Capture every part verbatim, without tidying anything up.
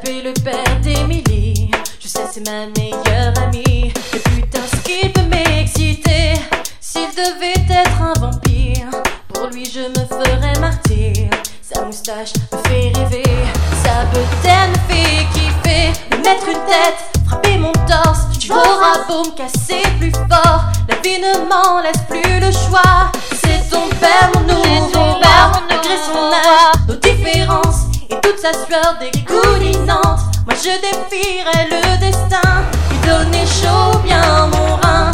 taper le père d'Emily. Je sais c'est ma meilleure amie. Mais putain ce qu'il peut m'exciter. S'il devait être un vampire, pour lui je me ferais martyr. Sa moustache me fait rêver, sa bedaine me fait kiffer. Me mettre une tête, frapper mon torse, tu auras beau me casser plus fort, la vie ne m'en laisse plus le choix. C'est ton père mon nouveau roi, malgré son âge, nos différences et toute sa sueur dégoulinante. Moi je défierais le destin, lui donner chaud bien mon rein.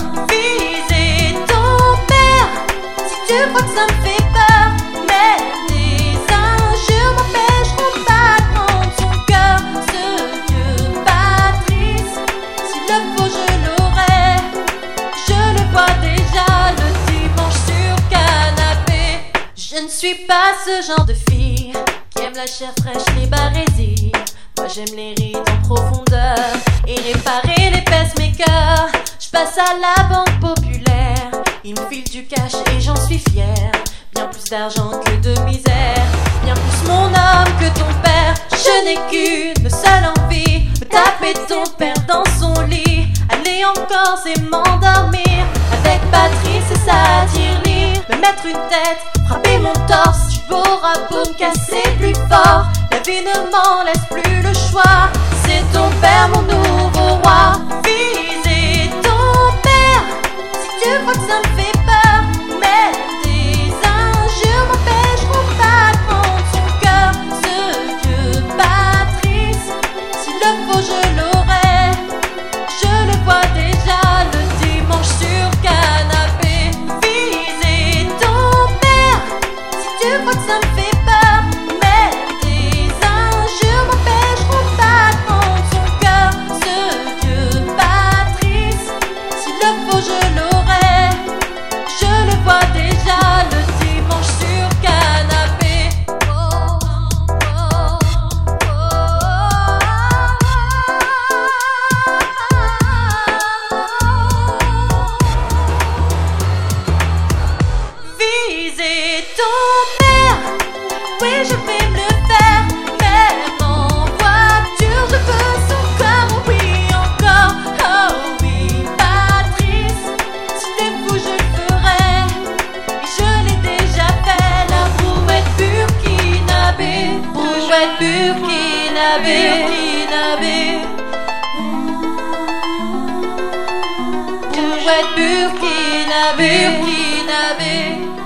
Viser ton père, si tu crois que ça me fait peur, mais des injures m'empêcheront pas de prendre son cœur. Ce vieux Patrice, s'il le faut je l'aurai. Je le vois déjà le dimanche sur canapé. Je ne suis pas ce genre de fille qui aime la chair fraîche, les barésies. Moi j'aime les rides en profondeur et réparer les pacemakers. Je passe à la banque populaire, il me file du cash et j'en suis fier. Bien plus d'argent que de misère, bien plus mon homme que ton père. Je n'ai qu'une seule envie, me taper ton père dans son lit. Aller encore c'est m'endormir avec Patrice et sa tirelire. Me mettre une tête, frapper mon torse, tu auras beau me casser plus fort, la vie ne m'en laisse plus le choix. C'est ton père mon nouveau roi. Viser ton père, si tu crois que ça me fait peur, mais des injures m'empêcheront pas de prendre son cœur. Ce vieux Patrice, s'il le faut je l'aurai. Je le vois déjà le dimanche sur canapé. Viser ton père, si tu crois que ça me fait peur, mais des injures m'empêcheront pas de prendre son cœur. Ce vieux Patrice, s'il le faut je l'aurai. Je le vois déjà le dimanche sur canapé. Oh, oh, oh. Viser ton père, oui je vais me le faire. Même en voiture je veux son corps, oui encore. Oh oui Patrice, si t'es fou je le ferai. Et je l'ai déjà fait, la brouette burkinabé. Brouette burkinabé, burkinabé. Brouette burkinabé, burkinabé.